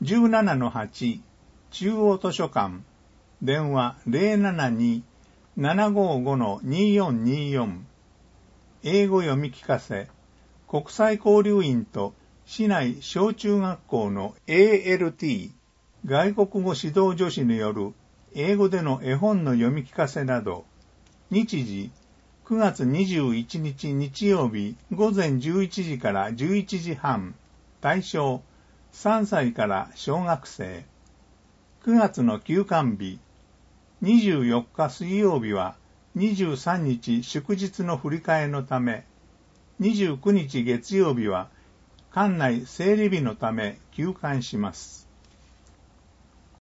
17-8 中央図書館電話 072-755-2424 英語読み聞かせ国際交流員と市内小中学校の ALT 外国語指導助手による英語での絵本の読み聞かせなど日時9月21日日曜日午前11時から11時半対象3歳から小学生9月の休館日24日水曜日は23日祝日の振り替えのため29日月曜日は館内整理日のため休館します。